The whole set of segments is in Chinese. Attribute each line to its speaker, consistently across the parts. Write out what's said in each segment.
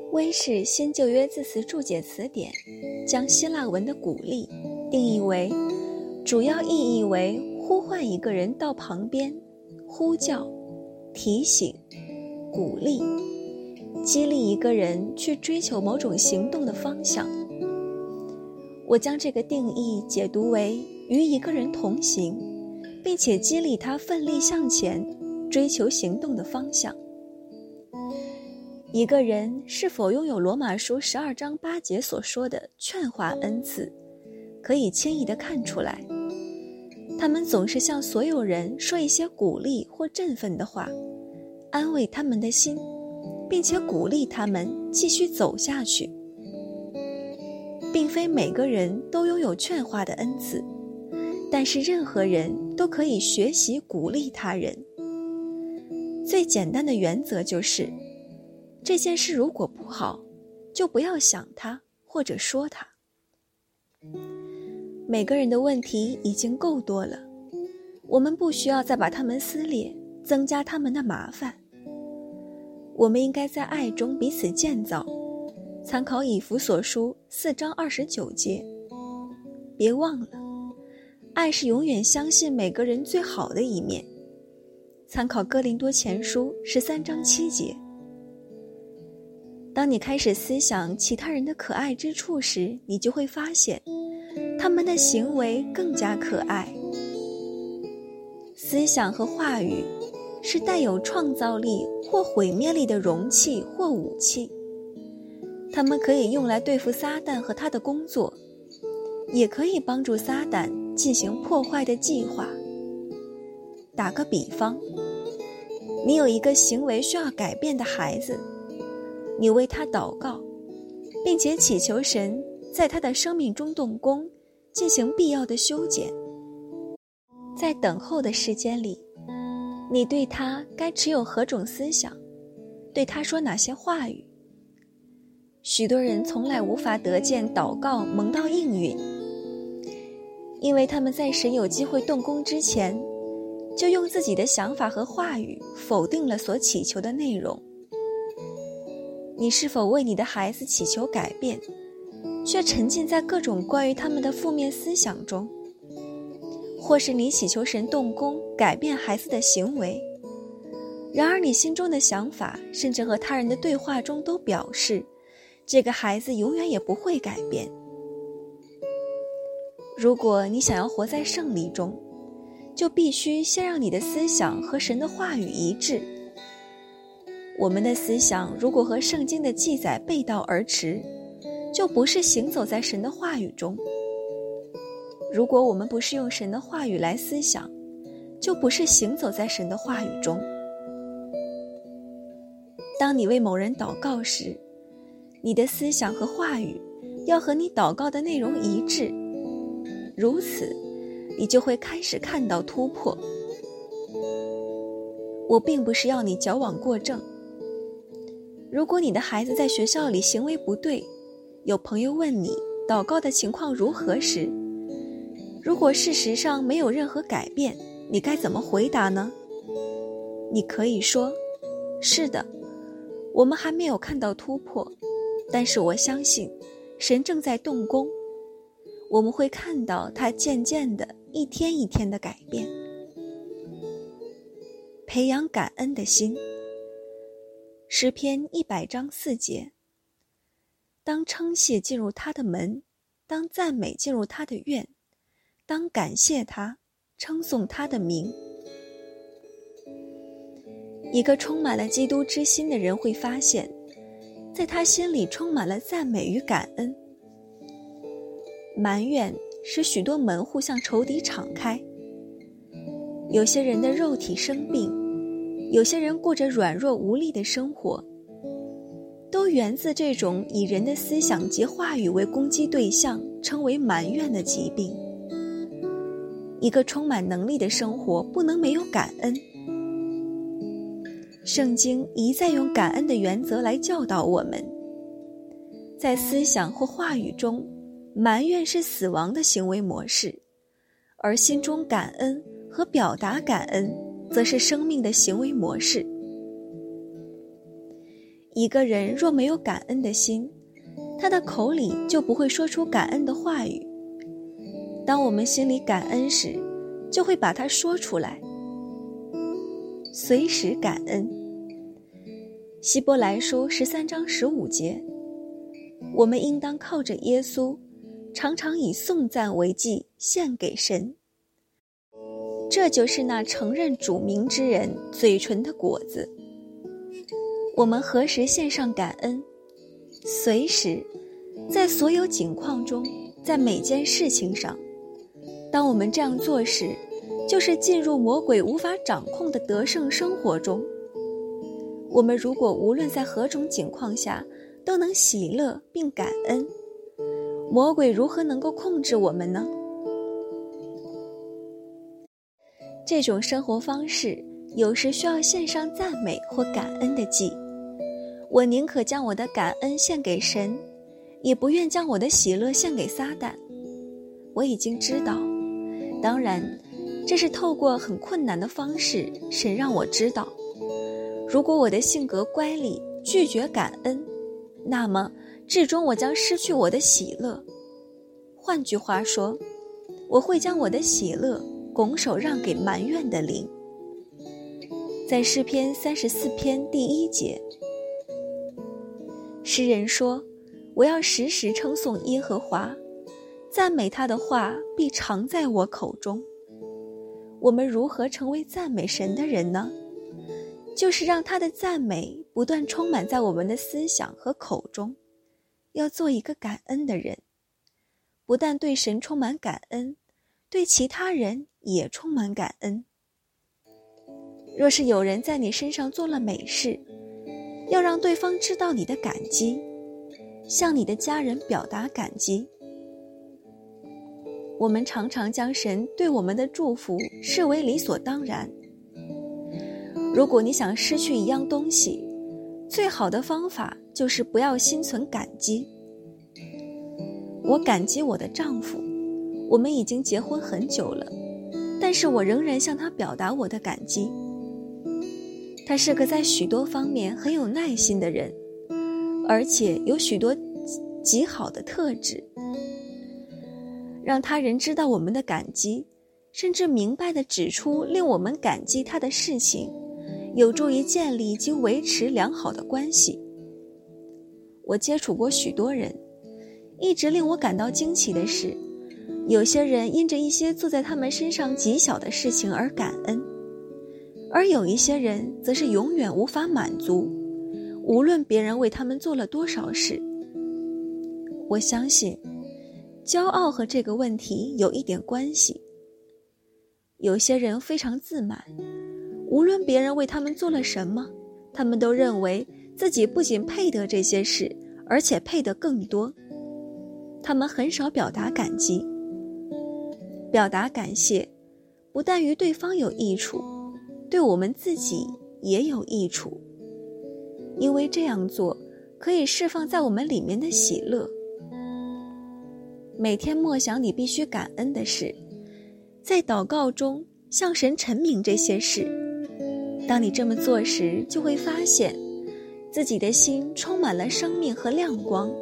Speaker 1: 威士新旧约字词注解词典将希腊文的鼓励定义为主要意义为呼唤一个人到旁边，呼叫、提醒、鼓励，激励一个人去追求某种行动的方向。我将这个定义解读为与一个人同行，并且激励他奋力向前，追求行动的方向。一个人是否拥有罗马书12章8节所说的劝化恩赐，可以轻易地看出来。他们总是向所有人说一些鼓励或振奋的话，安慰他们的心，并且鼓励他们继续走下去。并非每个人都拥有劝化的恩赐，但是任何人都可以学习鼓励他人。最简单的原则就是，这件事如果不好，就不要想它或者说它。每个人的问题已经够多了，我们不需要再把它们撕裂，增加他们的麻烦。我们应该在爱中彼此建造，参考以弗所书4章29节。别忘了，爱是永远相信每个人最好的一面。参考哥林多前书13章7节。当你开始思想其他人的可爱之处时，你就会发现，他们的行为更加可爱。思想和话语是带有创造力或毁灭力的容器或武器，它们可以用来对付撒旦和他的工作，也可以帮助撒旦进行破坏的计划。打个比方，你有一个行为需要改变的孩子，你为他祷告，并且祈求神在他的生命中动工，进行必要的修剪。在等候的时间里，你对他该持有何种思想，对他说哪些话语。许多人从来无法得见祷告蒙到应允，因为他们在神有机会动工之前，就用自己的想法和话语否定了所祈求的内容。你是否为你的孩子祈求改变，却沉浸在各种关于他们的负面思想中？或是你祈求神动工改变孩子的行为，然而你心中的想法甚至和他人的对话中都表示，这个孩子永远也不会改变。如果你想要活在胜利中，就必须先让你的思想和神的话语一致。我们的思想如果和圣经的记载背道而驰，就不是行走在神的话语中。如果我们不是用神的话语来思想，就不是行走在神的话语中。当你为某人祷告时，你的思想和话语要和你祷告的内容一致，如此你就会开始看到突破。我并不是要你矫枉过正。如果你的孩子在学校里行为不对，有朋友问你祷告的情况如何时，如果事实上没有任何改变，你该怎么回答呢？你可以说，是的，我们还没有看到突破，但是我相信神正在动工，我们会看到他渐渐的一天一天的改变。培养感恩的心。诗篇100章4节。当称谢进入他的门，当赞美进入他的院，当感谢他，称颂他的名。一个充满了基督之心的人会发现，在他心里充满了赞美与感恩。埋怨使许多门户向仇敌敞开。有些人的肉体生病，有些人过着软弱无力的生活，都源自这种以人的思想及话语为攻击对象，称为埋怨的疾病。一个充满能力的生活不能没有感恩。圣经一再用感恩的原则来教导我们。在思想或话语中，埋怨是死亡的行为模式，而心中感恩和表达感恩则是生命的行为模式。 一个人若没有感恩的心，他的口里就不会说出感恩的话语。当我们心里感恩时，就会把它说出来。随时感恩。希伯来书13章15节，我们应当靠着耶稣，常常以颂赞为祭献给神。这就是那承认主名之人嘴唇的果子。我们何时献上感恩？随时，在所有境况中，在每件事情上。当我们这样做时，就是进入魔鬼无法掌控的得胜生活中。我们如果无论在何种境况下都能喜乐并感恩，魔鬼如何能够控制我们呢？这种生活方式有时需要献上赞美或感恩的祭。我宁可将我的感恩献给神，也不愿将我的喜乐献给撒旦。我已经知道，当然这是透过很困难的方式，神让我知道，如果我的性格乖戾，拒绝感恩，那么至终我将失去我的喜乐。换句话说，我会将我的喜乐拱手让给埋怨的灵。在诗篇34篇第1节，诗人说，我要时时称颂耶和华，赞美他的话必常在我口中。我们如何成为赞美神的人呢？就是让他的赞美不断充满在我们的思想和口中，要做一个感恩的人，不但对神充满感恩，对其他人也充满感恩。若是有人在你身上做了美事，要让对方知道你的感激，向你的家人表达感激。我们常常将神对我们的祝福视为理所当然。如果你想失去一样东西，最好的方法就是不要心存感激。我感激我的丈夫，我们已经结婚很久了，但是我仍然向他表达我的感激。他是个在许多方面很有耐心的人，而且有许多极好的特质。让他人知道我们的感激，甚至明白地指出令我们感激他的事情，有助于建立及维持良好的关系。我接触过许多人，一直令我感到惊奇的是，有些人因着一些做在他们身上极小的事情而感恩，而有一些人则是永远无法满足，无论别人为他们做了多少事。我相信骄傲和这个问题有一点关系。有些人非常自满，无论别人为他们做了什么，他们都认为自己不仅配得这些事，而且配得更多。他们很少表达感激。表达感谢不但于对方有益处，对我们自己也有益处，因为这样做可以释放在我们里面的喜乐。每天默想你必须感恩的事，在祷告中向神陈明这些事。当你这么做时，就会发现自己的心充满了生命和亮光。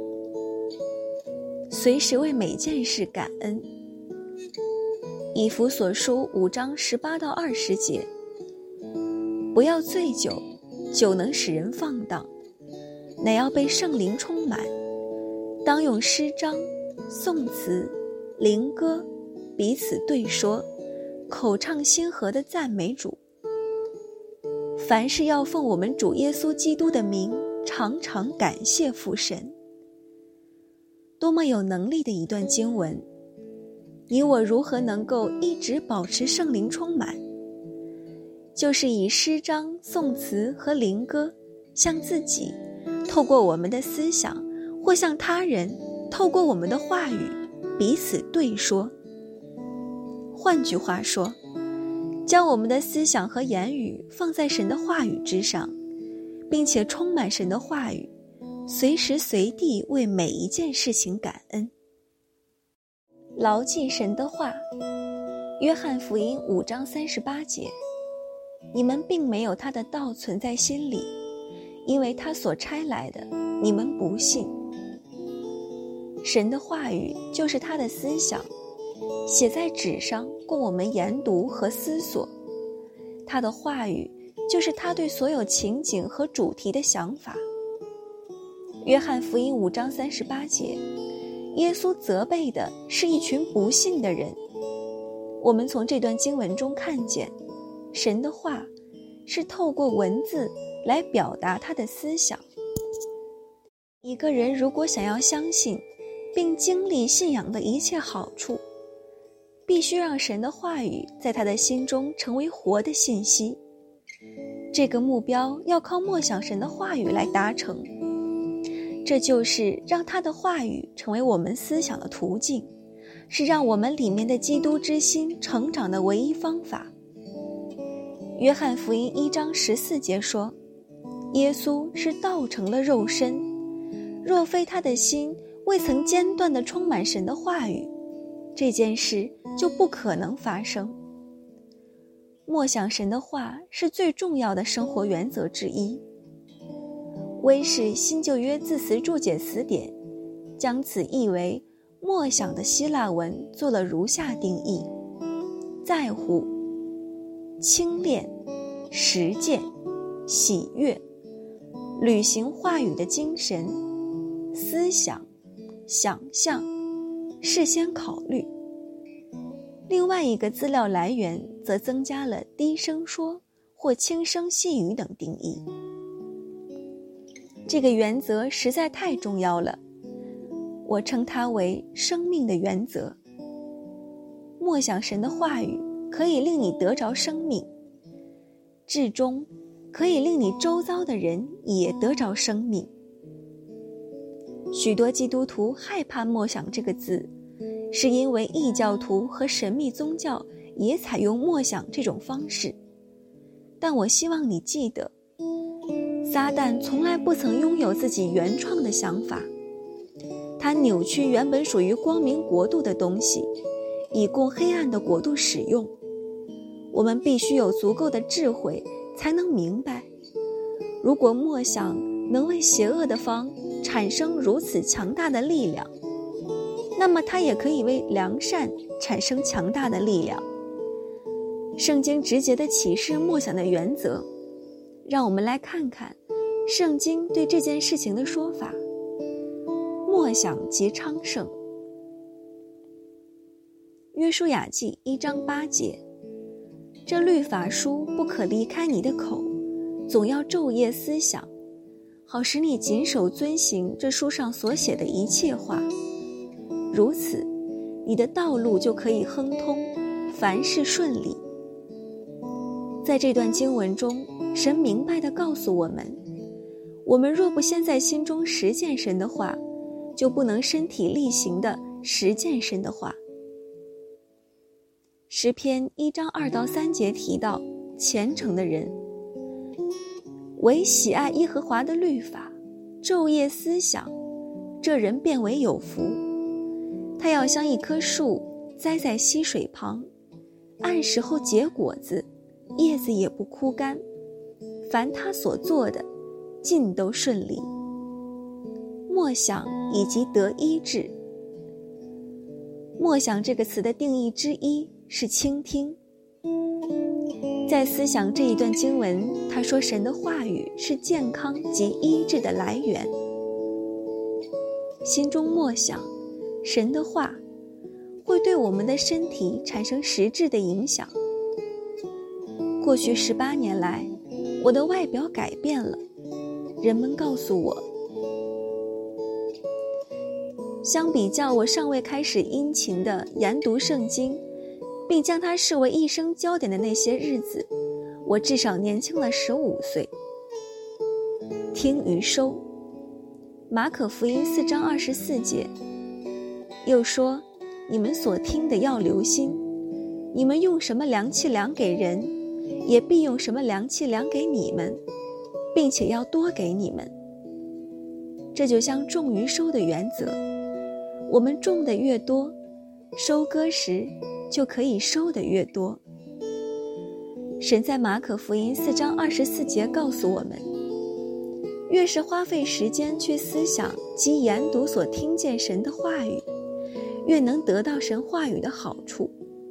Speaker 1: 随时为每件事感恩。以弗所书5章18到20节，不要醉酒，酒能使人放荡，乃要被圣灵充满，当用诗章、颂词、灵歌彼此对说，口唱心和地赞美主。凡事要奉我们主耶稣基督的名，常常感谢父神。多么有能力的一段经文！你我如何能够一直保持圣灵充满？就是以诗章、颂词和灵歌，向自己透过我们的思想，或向他人透过我们的话语彼此对说。换句话说，将我们的思想和言语放在神的话语之上，并且充满神的话语，随时随地为每一件事情感恩。牢记神的话。约翰福音5章38节，你们并没有他的道存在心里， 因为他所差来的，你们不信。神的话语就是他的思想，写在纸上供我们研读和思索。他的话语就是他对所有情景和主题的想法。约翰福音5章38节，耶稣责备的是一群不信的人。我们从这段经文中看见，神的话是透过文字来表达他的思想。一个人如果想要相信并经历信仰的一切好处，必须让神的话语在他的心中成为活的信息。这个目标要靠默想神的话语来达成，这就是让他的话语成为我们思想的途径，是让我们里面的基督之心成长的唯一方法。约翰福音1章14节说，耶稣是道成了肉身，若非他的心未曾间断地充满神的话语，这件事就不可能发生。默想神的话是最重要的生活原则之一。威士新旧约字词注解词典将此译为默想的希腊文做了如下定义：在乎、轻恋、实践、喜悦、履行话语的精神、思想、想象、事先考虑。另外一个资料来源则增加了低声说或轻声细语等定义。这个原则实在太重要了，我称它为生命的原则。默想神的话语可以令你得着生命，至终可以令你周遭的人也得着生命。许多基督徒害怕默想这个字，是因为异教徒和神秘宗教也采用默想这种方式。但我希望你记得，撒旦从来不曾拥有自己原创的想法，他扭曲原本属于光明国度的东西，以供黑暗的国度使用。我们必须有足够的智慧才能明白，如果默想能为邪恶的方产生如此强大的力量，那么它也可以为良善产生强大的力量。圣经直接地启示默想的原则，让我们来看看圣经对这件事情的说法。默想即昌盛。约书亚记1章8节，这律法书不可离开你的口，总要昼夜思想，好使你谨守遵行这书上所写的一切话，如此你的道路就可以亨通，凡事顺利。在这段经文中，神明白地告诉我们，我们若不先在心中实践神的话，就不能身体力行地实践神的话。诗篇1章2到3节提到，虔诚的人唯喜爱耶和华的律法，昼夜思想，这人便为有福。他要像一棵树栽在溪水旁，按时候结果子，叶子也不枯干，凡他所做的尽都顺利。默想以及得医治。默想这个词的定义之一是倾听。在思想这一段经文，他说神的话语是健康及医治的来源。心中默想神的话，会对我们的身体产生实质的影响。过去18年来，我的外表改变了，人们告诉我，相比较我尚未开始殷勤地研读圣经，并将它视为一生焦点的那些日子，我至少年轻了15岁。听与收。马可福音4章24节又说，你们所听的要留心，你们用什么量器量给人，也必用什么量器量给你们，并且要多给你们。这就像种与收的原则，我们种的越多，收割时就可以收的越多。神在马可福音4章24节告诉我们， 越是花费时间去思想及研读所听见神的话语，越能得到神话语的好处。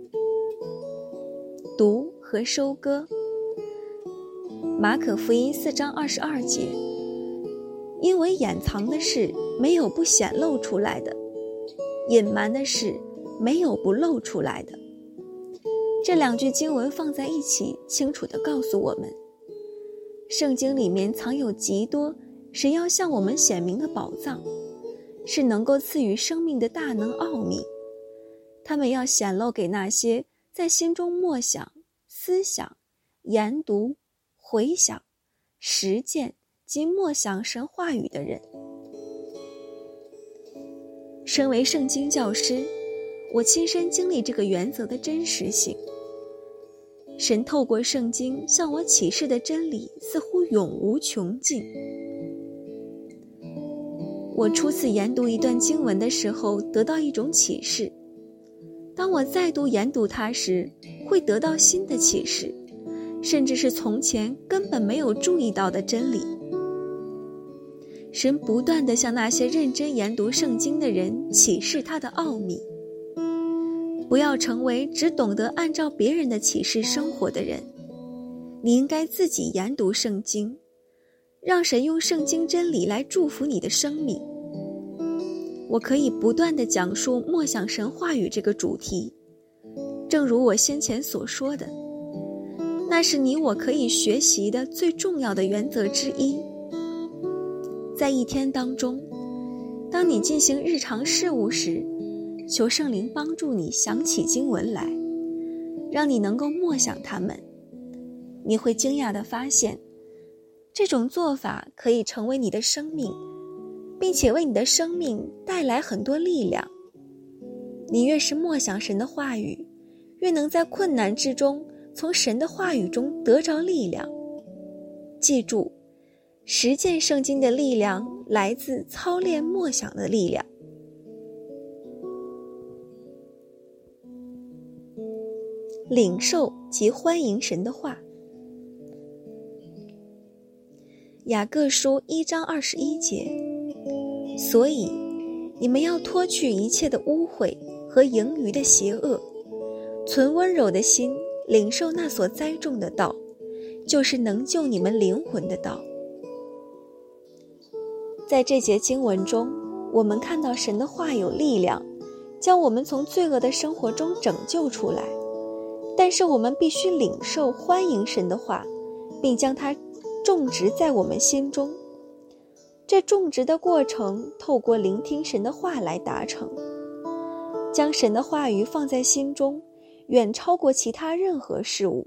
Speaker 1: 读和收割。马可福音4章22节，因为掩藏的事没有不显露出来的，隐瞒的事没有不露出来的。这两句经文放在一起，清楚地告诉我们，圣经里面藏有极多神要向我们显明的宝藏，是能够赐予生命的大能奥秘。他们要显露给那些在心中默想、思想、研读、回想、实践及默想神话语的人。身为圣经教师，我亲身经历这个原则的真实性。神透过圣经向我启示的真理似乎永无穷尽。我初次研读一段经文的时候，得到一种启示，当我再度研读它时，会得到新的启示，甚至是从前根本没有注意到的真理。神不断地向那些认真研读圣经的人启示他的奥秘。不要成为只懂得按照别人的启示生活的人，你应该自己研读圣经，让神用圣经真理来祝福你的生命。我可以不断地讲述默想神话语这个主题，正如我先前所说的，那是你我可以学习的最重要的原则之一。在一天当中，当你进行日常事务时，求圣灵帮助你想起经文来，让你能够默想它们。你会惊讶地发现，这种做法可以成为你的生命，并且为你的生命带来很多力量。你越是默想神的话语，越能在困难之中从神的话语中得着力量。记住，实践圣经的力量来自操练默想的力量。领受及欢迎神的话。雅各书1章21节，所以你们要脱去一切的污秽和盈余的邪恶，存温柔的心，领受那所栽种的道，就是能救你们灵魂的道。在这节经文中，我们看到神的话有力量，将我们从罪恶的生活中拯救出来。但是我们必须领受欢迎神的话，并将它种植在我们心中。这种植的过程透过聆听神的话来达成。将神的话语放在心中，远超过其他任何事物。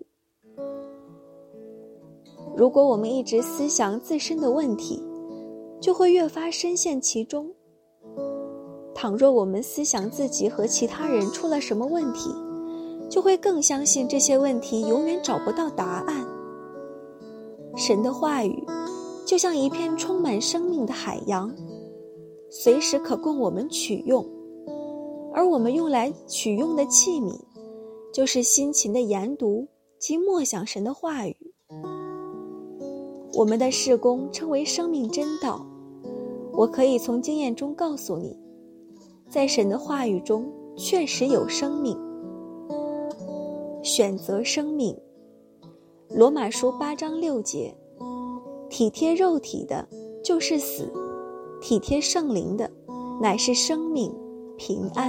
Speaker 1: 如果我们一直思想自身的问题，就会越发深陷其中。倘若我们思想自己和其他人出了什么问题，就会更相信这些问题永远找不到答案。神的话语就像一片充满生命的海洋，随时可供我们取用，而我们用来取用的器皿，就是辛勤的研读及默想神的话语。我们的事工称为生命真道。我可以从经验中告诉你，在神的话语中确实有生命。选择生命。罗马书8章6节，体贴肉体的就是死，体贴圣灵的乃是生命平安。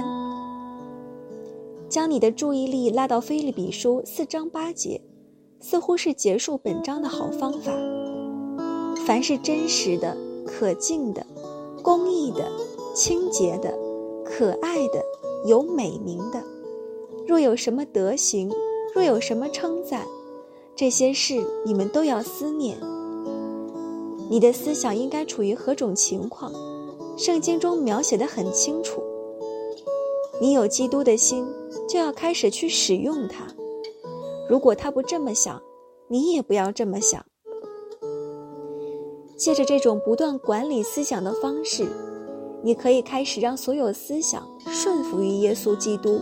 Speaker 1: 将你的注意力拉到腓立比书4章8节，似乎是结束本章的好方法。凡是真实的、可敬的、公义的、清洁的、可爱的、有美名的，若有什么德行，若有什么称赞，这些事你们都要思念。你的思想应该处于何种情况？圣经中描写得很清楚。你有基督的心，就要开始去使用它。如果他不这么想，你也不要这么想。借着这种不断管理思想的方式，你可以开始让所有思想顺服于耶稣基督。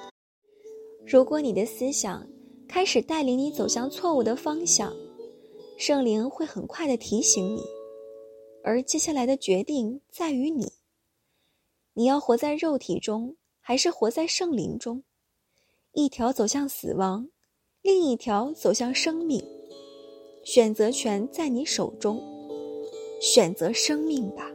Speaker 1: 如果你的思想开始带领你走向错误的方向， 圣灵会很快地提醒你，而接下来的决定在于你。你要活在肉体中，还是活在圣灵中？一条走向死亡，另一条走向生命。选择权在你手中，选择生命吧。